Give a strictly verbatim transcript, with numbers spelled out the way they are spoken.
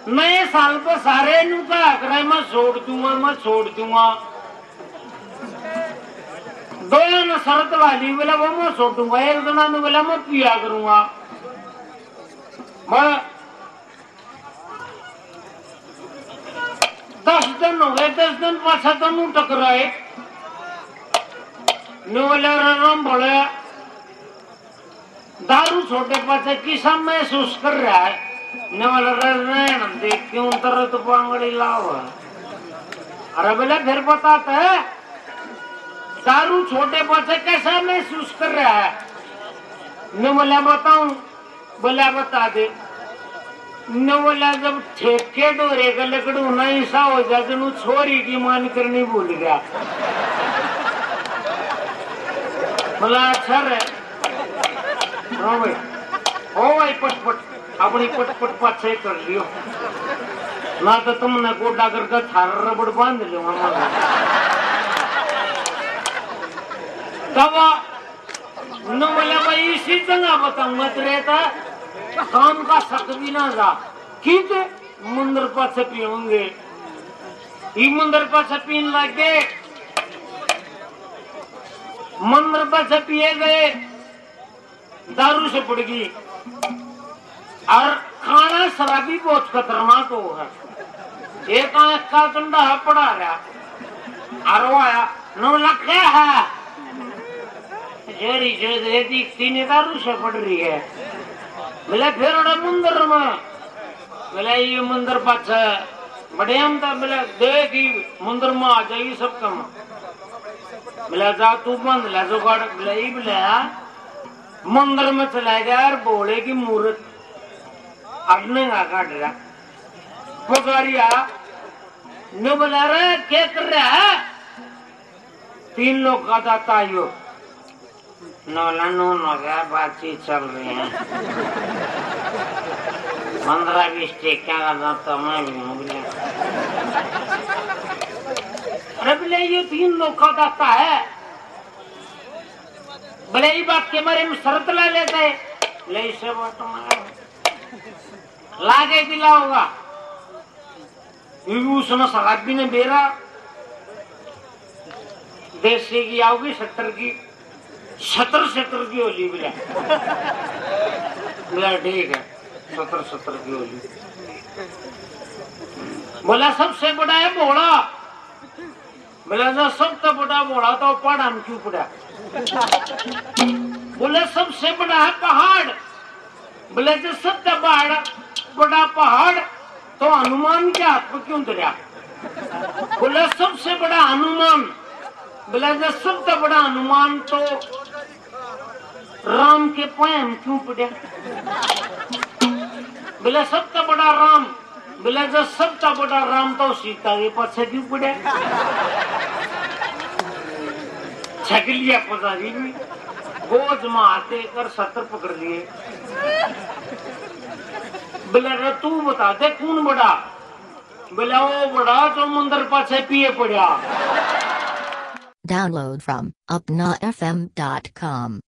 नए साल पर सारे नु कहा करे मैं छोड़ दूंगा मैं छोड़ दूंगा। दो ने शरत वाली बोला वो मैं छोड़ दूंगा, एक जना ने बोला मैं पिया करूंगा। मैं दस दिन हो गए, दस दिन पाछा तो नू टकराए नु बोले राम बोले दारू छोटे पाछे किसा महसूस कर रहा है न बोले रहन देख क्यों तरह तो पांगड़ी लाओ। अरे बोले फिर बताते है दारू छोटे पाछे कैसा महसूस कर रहा है न बोला बताऊं, बोला बता दे न बोला जब ठेके डोरे का लकड़ू ना ऐसा हो जाए तो छोरी की मान करनी भूल गया। बोला अच्छा रे हाँ भाई हो भाई पटपट अपनी पटपट पाछे कर लियो ना तो तुमने गोडा करके थार रबड़ बांध लियो हमारा। तब न बोला भाई इसी जगह बताऊंगा तेरे था काम का शक भी ना जा ठीक है मंदिर पाछे पियोगे ये मंदिर पाछे पीन लगे मंदिर पाछे पिए गए दारू से पड़ गई और खाना शराबी बहुत खतरनाक हो है। एक आंख का कंडा पड़ा रहा और आया नौ लाख है जोरी जो दिखती नहीं दारू से पड़ रही है। बोले फिर मंदिर में बोले ये मंदिर पाछे बड़े हम था बोले देखी मंदिर में आ जाएगी सब कम बोले जा तू बंद ला जो गाड़ बोले ये बोले मंदिर में चला गया और बोले की मूर्त अड़ने का काट रहा पुकारिया न बोला रहा क्या कर रहा है तीन लोग का जाता यो नौला नौ नौ गया बातचीत चल रही है पंद्रह बीस टेक्या का जाता मैं भी हूँ बोले अरे बोले ये तीन लोग का जाता है बोले ये बात के बारे में शर्त ला लेते है ले इसे बात लागे दिला होगा उसने शराबी ने बेरा देसी की आओगी सत्तर की सत्तर सत्तर की होली बोला बोला ठीक है सत्तर सत्तर की होली बोला सबसे बड़ा है भोला बोला जो सबसे बड़ा भोला तो पहाड़ हम क्यों पड़ा बोले सबसे बड़ा है पहाड़ बोले जो सबसे बड़ा बड़ा पहाड़ तो हनुमान के हाथ में क्यों दरिया बोले सबसे बड़ा हनुमान बोले जो सबसे बड़ा हनुमान तो राम के पाए में क्यों पड़ा बोले सबसे बड़ा राम बोले जो सबसे बड़ा राम तो सीता के पाछे क्यों पड़ा छकलिया पजारी भी गोज में आते कर सत्तर पकड़ लिए बोले तू बता दे कौन बड़ा बोले वो बड़ा जो मंदिर पाछे पिए पड़ा। Download from upna f m dot com